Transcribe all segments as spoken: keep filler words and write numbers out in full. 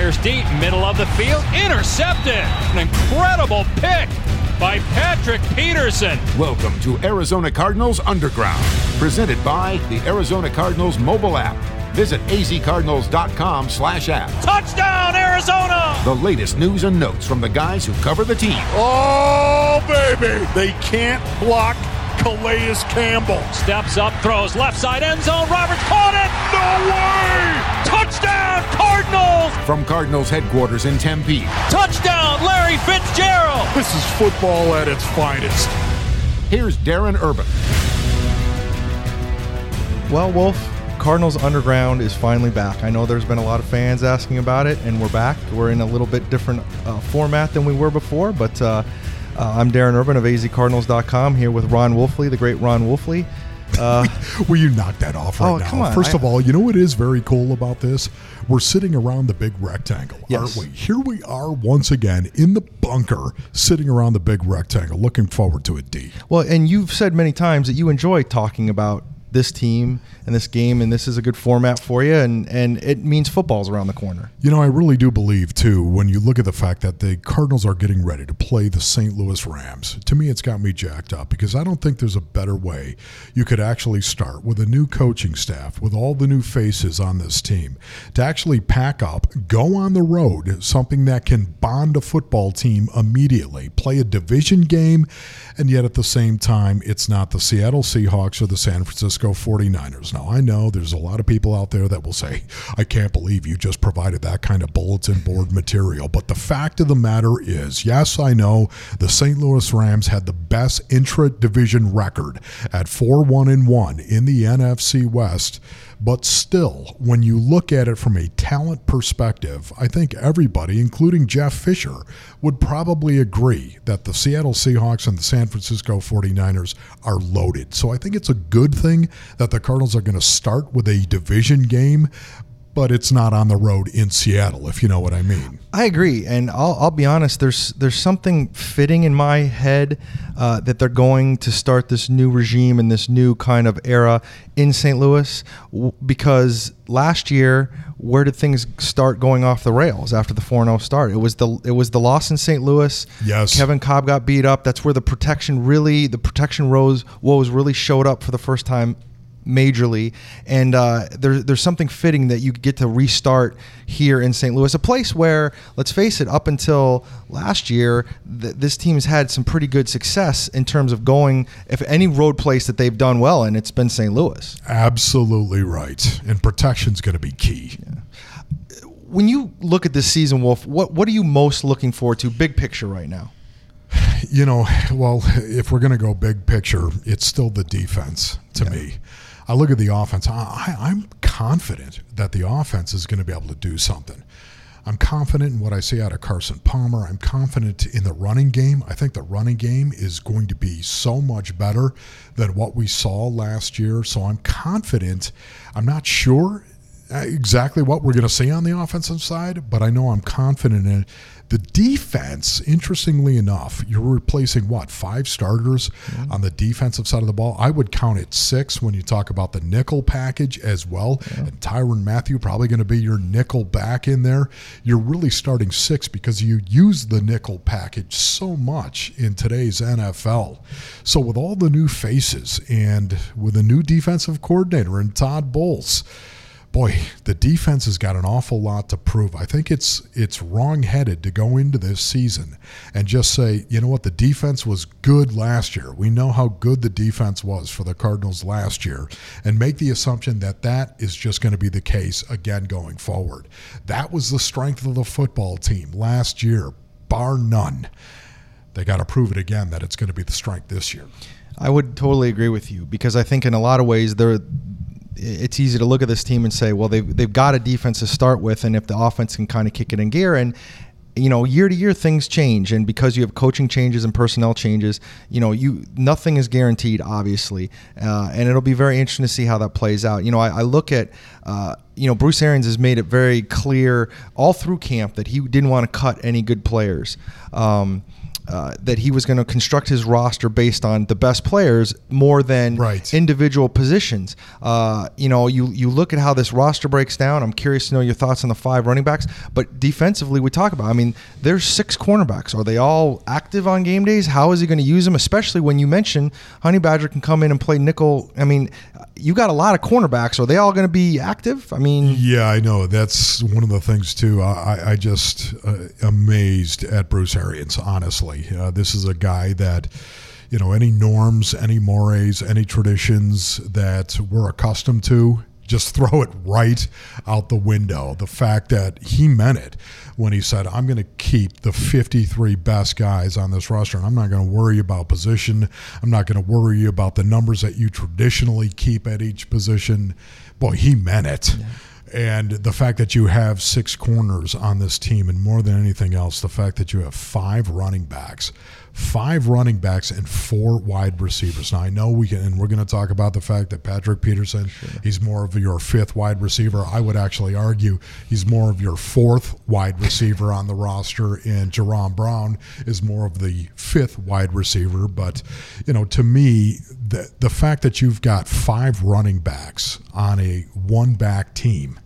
Fires deep, middle of the field, intercepted. An incredible pick by Patrick Peterson. Welcome to Arizona Cardinals Underground, presented by the Arizona Cardinals mobile app. Visit azcardinals.com slash app. Touchdown, Arizona! The latest news and notes from the guys who cover the team. Oh, baby! They can't block Calais Campbell. Steps up, throws left side end zone. Roberts caught it! No way! Touchdown, Cardinals! From Cardinals headquarters in Tempe. Touchdown, Larry Fitzgerald! This is football at its finest. Here's Darren Urban. Well, Wolf, Cardinals Underground is finally back. I know there's been a lot of fans asking about it, and we're back. We're in a little bit different uh, format than we were before, but uh, uh, I'm Darren Urban of a z cardinals dot com here with Ron Wolfley, the great Ron Wolfley. Uh, Will you knock that off right oh, now? Come on. First I, of all, you know what is very cool about this? We're sitting around the big rectangle, yes. aren't we? Here we are once again in the bunker, sitting around the big rectangle. Looking forward to it, D. Well, and you've said many times that you enjoy talking about this team and this game, and this is a good format for you, and, and it means football's around the corner. You know, I really do believe, too, when you look at the fact that the Cardinals are getting ready to play the Saint Louis Rams, to me it's got me jacked up because I don't think there's a better way you could actually start with a new coaching staff, with all the new faces on this team, to actually pack up, go on the road, something that can bond a football team immediately, play a division game, and yet at the same time, it's not the Seattle Seahawks or the San Francisco forty-niners. Now, I know there's a lot of people out there that will say, I can't believe you just provided that kind of bulletin board material. But the fact of the matter is, yes, I know the Saint Louis Rams had the best intra-division record at four one and one in the N F C West. But still, when you look at it from a talent perspective, I think everybody, including Jeff Fisher, would probably agree that the Seattle Seahawks and the San Francisco forty-niners are loaded. So I think it's a good thing that the Cardinals are going to start with a division game, but it's not on the road in Seattle, if you know what I mean. I agree, and I'll, I'll be honest, there's there's something fitting in my head uh, that they're going to start this new regime and this new kind of era in Saint Louis, w- because last year, where did things start going off the rails after the four and oh start? It was the it was the loss in Saint Louis. Yes. Kevin Kolb got beat up. That's where the protection really, the protection rose woes really showed up for the first time majorly, and uh, there, there's something fitting that you get to restart here in Saint Louis, a place where, let's face it, up until last year, th- this team has had some pretty good success in terms of going, if any road place that they've done well, and it's been Saint Louis. Absolutely right, and protection's going to be key. Yeah. When you look at this season, Wolf, what, what are you most looking forward to, big picture right now? You know, well, if we're going to go big picture, it's still the defense to yeah. me. I look at the offense. I, I'm confident that the offense is going to be able to do something. I'm confident in what I see out of Carson Palmer. I'm confident in the running game. I think the running game is going to be so much better than what we saw last year. So I'm confident. I'm not sure exactly what we're going to see on the offensive side, but I know I'm confident in it. The defense, interestingly enough, you're replacing, what, five starters mm-hmm. on the defensive side of the ball? I would count it six when you talk about the nickel package as well. Yeah. And Tyrann Mathieu probably going to be your nickel back in there. You're really starting six because you use the nickel package so much in today's N F L. So with all the new faces and with a new defensive coordinator in Todd Bowles, boy, the defense has got an awful lot to prove. I think it's it's wrong-headed to go into this season and just say, you know what, the defense was good last year. We know how good the defense was for the Cardinals last year, and make the assumption that that is just going to be the case again going forward. That was the strength of the football team last year, bar none. They got to prove it again that it's going to be the strength this year. I would totally agree with you, because I think in a lot of ways they're it's easy to look at this team and say, well, they've, they've got a defense to start with, and if the offense can kind of kick it in gear, and you know, year to year things change, and because you have coaching changes and personnel changes, you know, you nothing is guaranteed, obviously, uh, and it'll be very interesting to see how that plays out. You know, I, I look at, uh, you know, Bruce Arians has made it very clear all through camp that he didn't want to cut any good players. Um, uh, that he was going to construct his roster based on the best players more than right. individual positions. Uh, you know, you you look at how this roster breaks down. I'm curious to know your thoughts on the five running backs. But defensively, we talk about, I mean, there's six cornerbacks. Are they all active on game days? How is he going to use them? Especially when you mention Honey Badger can come in and play nickel. I mean, you got a lot of cornerbacks. Are they all going to be active? I mean, yeah, I know. That's one of the things too. I, I just uh, amazed at Bruce Arians, honestly. Uh, this is a guy that, you know, any norms, any mores, any traditions that we're accustomed to, just throw it right out the window. The fact that he meant it when he said, I'm going to keep the fifty-three best guys on this roster, and I'm not going to worry about position. I'm not going to worry about the numbers that you traditionally keep at each position. Boy, he meant it. Yeah. And the fact that you have six corners on this team, and more than anything else, the fact that you have five running backs, five running backs and four wide receivers. Now, I know we can, and we're going to talk about the fact that Patrick Peterson, sure. he's more of your fifth wide receiver. I would actually argue he's more of your fourth wide receiver on the roster, and Jerron Brown is more of the fifth wide receiver. But, you know, to me, the, the fact that you've got five running backs on a one-back team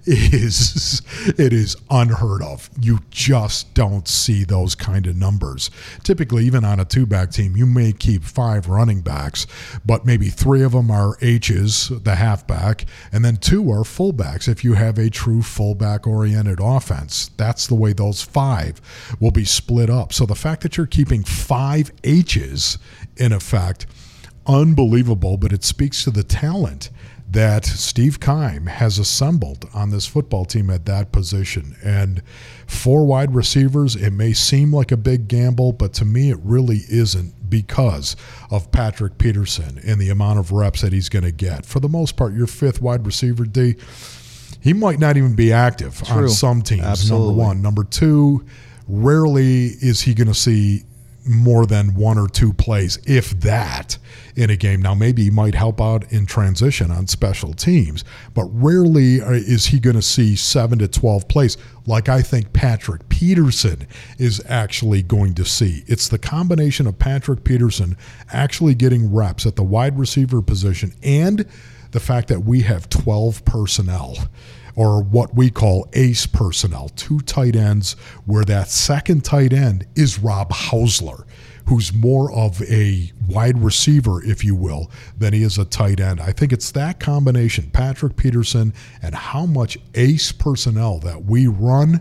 is it is unheard of. You just don't see those kind of numbers. Typically, even on a two-back team, you may keep five running backs, but maybe three of them are H's, the halfback, and then two are fullbacks if you have a true fullback-oriented offense. That's the way those five will be split up. So the fact that you're keeping five H's, in effect, unbelievable, but it speaks to the talent that Steve Keim has assembled on this football team at that position. And four wide receivers, it may seem like a big gamble, but to me it really isn't, because of Patrick Peterson and the amount of reps that he's going to get. For the most part, your fifth wide receiver, D, he might not even be active True. on some teams, Absolutely. number one. Number two, rarely is he going to see more than one or two plays, if that, in a game. Now, maybe he might help out in transition on special teams, but rarely is he going to see seven to twelve plays like I think Patrick Peterson is actually going to see. It's the combination of Patrick Peterson actually getting reps at the wide receiver position and the fact that we have twelve personnel, or what we call ace personnel, two tight ends, where that second tight end is Rob Hausler, who's more of a wide receiver, if you will, than he is a tight end. I think it's that combination, Patrick Peterson, and how much ace personnel that we run,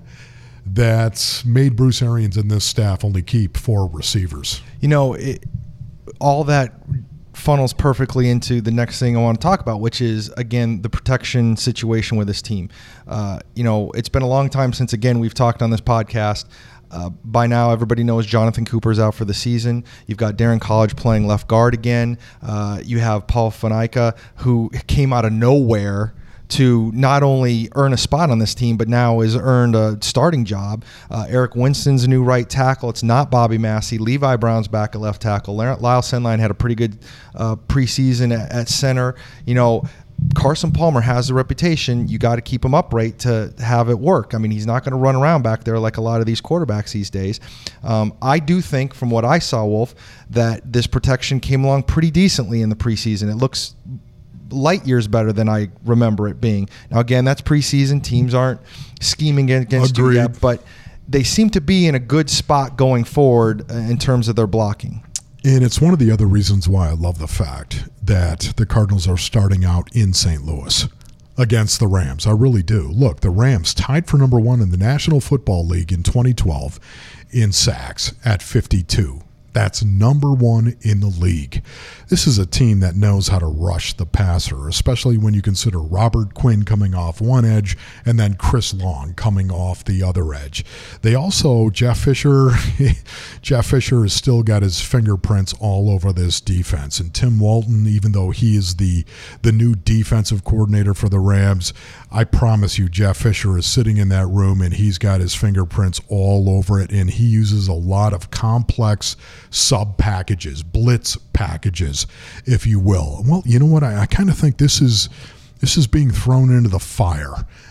that's made Bruce Arians and this staff only keep four receivers. You know, it, all that funnels perfectly into the next thing I want to talk about, which is, again, the protection situation with this team. Uh, you know, it's been a long time since, again, we've talked on this podcast. Uh, by now, everybody knows Jonathan Cooper's out for the season. You've got Darren College playing left guard again. Uh, you have Paul Faneca, who came out of nowhere to not only earn a spot on this team, but now has earned a starting job. Uh, Eric Winston's a new right tackle. It's not Bobby Massey. Levi Brown's back at left tackle. Lyle Sendline had a pretty good uh, preseason at, at center. You know, Carson Palmer has the reputation. You got to keep him upright to have it work. I mean, he's not going to run around back there like a lot of these quarterbacks these days. Um, I do think, from what I saw, Wolf, that this protection came along pretty decently in the preseason. It looks light years better than I remember it being. Now, again, that's preseason. Teams aren't scheming against Agreed. you yet, but they seem to be in a good spot going forward in terms of their blocking. And it's one of the other reasons why I love the fact that the Cardinals are starting out in Saint Louis against the Rams. I really do. Look, the Rams tied for number one in the National Football League in twenty twelve in sacks at fifty-two. That's number one in the league. This is a team that knows how to rush the passer, especially when you consider Robert Quinn coming off one edge and then Chris Long coming off the other edge. They also, Jeff Fisher, Jeff Fisher has still got his fingerprints all over this defense. And Tim Walton, even though he is the, the new defensive coordinator for the Rams, I promise you Jeff Fisher is sitting in that room and he's got his fingerprints all over it, and he uses a lot of complex sub packages, blitz packages, if you will. Well, you know what? I, I kind of think this is this is being thrown into the fire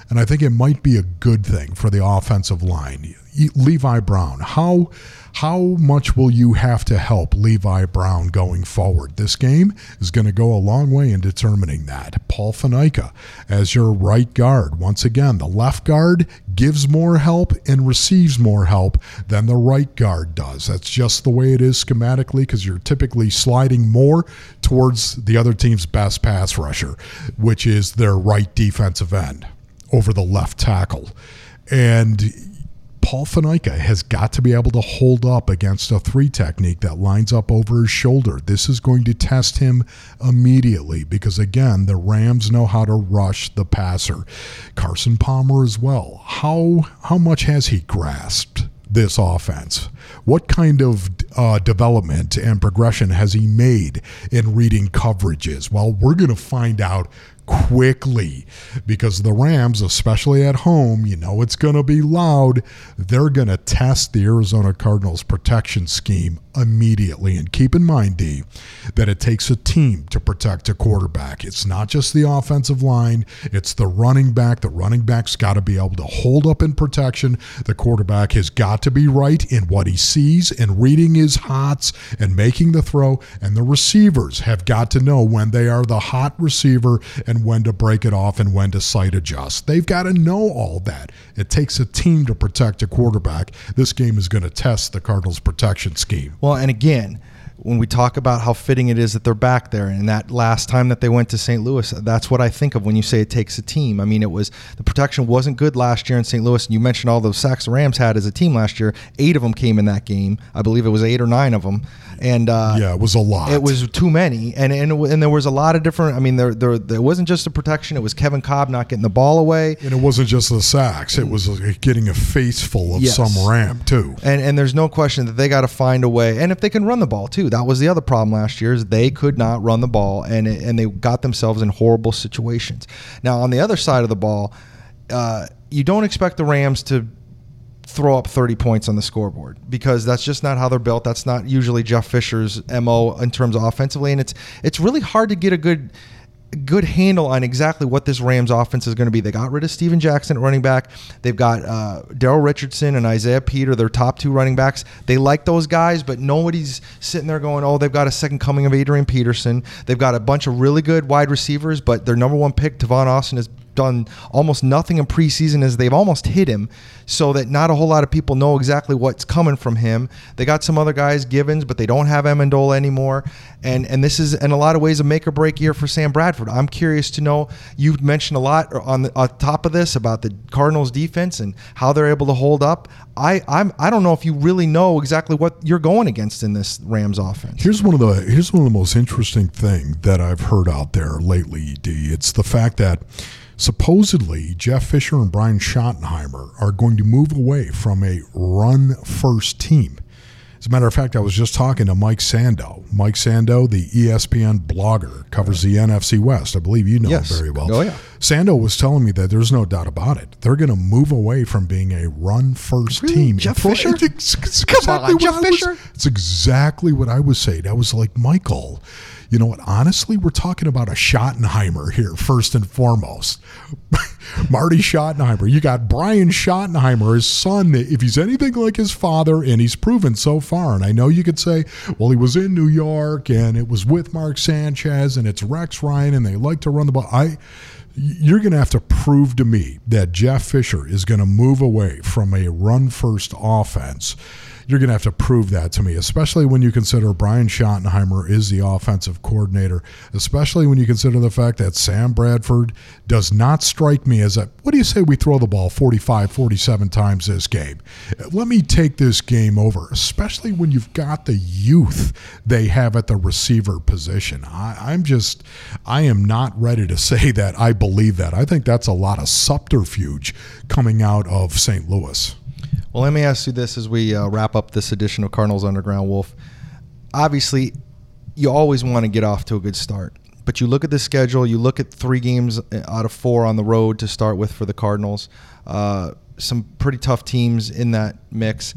And I think it might be a good thing for the offensive line. Levi Brown, how how much will you have to help Levi Brown going forward? This game is going to go a long way in determining that. Paul Faneca as your right guard. Once again, the left guard gives more help and receives more help than the right guard does. That's just the way it is schematically, because you're typically sliding more towards the other team's best pass rusher, which is their right defensive end over the left tackle. And Paul Faneca has got to be able to hold up against a three technique that lines up over his shoulder. This is going to test him immediately because, again, the Rams know how to rush the passer. Carson Palmer as well. How how much has he grasped this offense? What kind of uh, development and progression has he made in reading coverages? Well, we're going to find out quickly, because the Rams, especially at home, you know it's going to be loud. They're going to test the Arizona Cardinals protection scheme immediately. And keep in mind, D, that it takes a team to protect a quarterback. It's not just the offensive line, it's the running back. The running back's got to be able to hold up in protection. The quarterback has got to be right in what he sees and reading his hots and making the throw. And the receivers have got to know when they are the hot receiver and when to break it off and when to sight adjust. They've got to know all that. It takes a team to protect a quarterback. This game is going to test the Cardinals' protection scheme. Well, and again, when we talk about how fitting it is that they're back there, and that last time that they went to Saint Louis, that's what I think of when you say it takes a team. I mean, it was the protection wasn't good last year in Saint Louis, and you mentioned all those sacks the Rams had as a team last year. Eight of them came in that game. I believe it was eight or nine of them. And uh, yeah, it was a lot. It was too many, and and, and there was a lot of different. I mean, there there there wasn't just the protection. It was Kevin Cobb not getting the ball away, and it wasn't just the sacks. It was getting a face full of yes. some Ram too. And and there's no question that they got to find a way. And if they can run the ball too, that was the other problem last year, is they could not run the ball, and it, and they got themselves in horrible situations. Now on the other side of the ball, uh, you don't expect the Rams to throw up thirty points on the scoreboard, because that's just not how they're built. That's not usually Jeff Fisher's M O in terms of offensively, and it's it's really hard to get a good good handle on exactly what this Rams offense is going to be. They got rid of Steven Jackson at running back. They've got uh, Daryl Richardson and Isaiah Peter, their top two running backs. They like those guys, but nobody's sitting there going, oh, they've got a second coming of Adrian Peterson. They've got a bunch of really good wide receivers, but their number one pick, Tavon Austin, is done almost nothing in preseason, as they've almost hit him, so that not a whole lot of people know exactly what's coming from him. They got some other guys, Givens, but they don't have Amendola anymore. And and this is in a lot of ways a make or break year for Sam Bradford. I'm curious to know, you've mentioned a lot on the on top of this about the Cardinals defense and how they're able to hold up. I I'm I don't know if you really know exactly what you're going against in this Rams offense. Here's one of the here's one of the most interesting thing that I've heard out there lately, D. It's the fact that supposedly Jeff Fisher and Brian Schottenheimer are going to move away from a run-first team. As a matter of fact, I was just talking to Mike Sando. Mike Sando, the E S P N blogger, covers the N F C West. I believe you know yes. him very well. Oh, yeah. Sando was telling me that there's no doubt about it. They're going to move away from being a run-first really? team. Jeff For, Fisher? It's, it's Come exactly on, Jeff what I was, Fisher? It's exactly what I was saying. I was like, Michael, you know what? Honestly, we're talking about a Schottenheimer here, first and foremost. Marty Schottenheimer. You got Brian Schottenheimer, his son, if he's anything like his father, and he's proven so far. And I know you could say, well, he was in New York, and it was with Mark Sanchez, and it's Rex Ryan, and they like to run the ball. I, you're going to have to prove to me that Jeff Fisher is going to move away from a run-first offense. You're going to have to prove that to me, especially when you consider Brian Schottenheimer is the offensive coordinator, especially when you consider the fact that Sam Bradford does not strike me as a, what do you say we throw the ball forty-five, forty-seven times this game? Let me take this game over, especially when you've got the youth they have at the receiver position. I, I'm just, I am not ready to say that I believe that. I think that's a lot of subterfuge coming out of Saint Louis. Well, let me ask you this as we uh, wrap up this edition of Cardinals Underground, Wolf. Obviously, you always want to get off to a good start. But you look at the schedule, you look at three games out of four on the road to start with for the Cardinals. Uh, some pretty tough teams in that mix.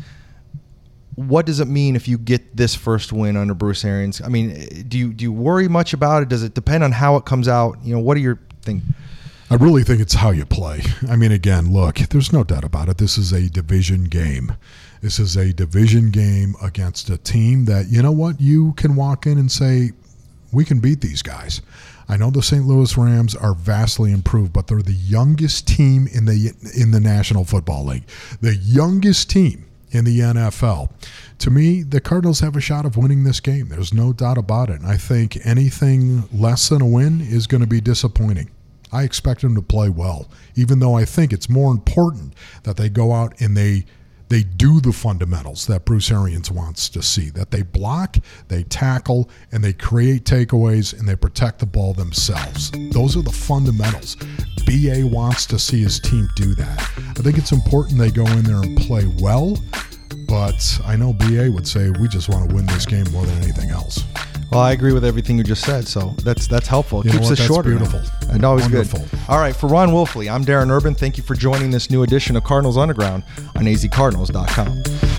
What does it mean if you get this first win under Bruce Arians? I mean, do you do you worry much about it? Does it depend on how it comes out? You know, what are your things? I really think it's how you play. I mean, again, look, there's no doubt about it. This is a division game. This is a division game against a team that, you know what, you can walk in and say, we can beat these guys. I know the Saint Louis Rams are vastly improved, but they're the youngest team in the in the National Football League, the youngest team in the N F L. To me, the Cardinals have a shot of winning this game. There's no doubt about it. And I think anything less than a win is going to be disappointing. I expect them to play well, even though I think it's more important that they go out and they they do the fundamentals that Bruce Arians wants to see, that they block, they tackle, and they create takeaways, and they protect the ball themselves. Those are the fundamentals. B A wants to see his team do that. I think it's important they go in there and play well, but I know B A would say we just want to win this game more than anything else. Well, I agree with everything you just said, so that's that's helpful. It You know keeps what? us That's shorter. beautiful. Now. And always Wonderful. good. All right, for Ron Wolfley, I'm Darren Urban. Thank you for joining this new edition of Cardinals Underground on A Z Cardinals dot com.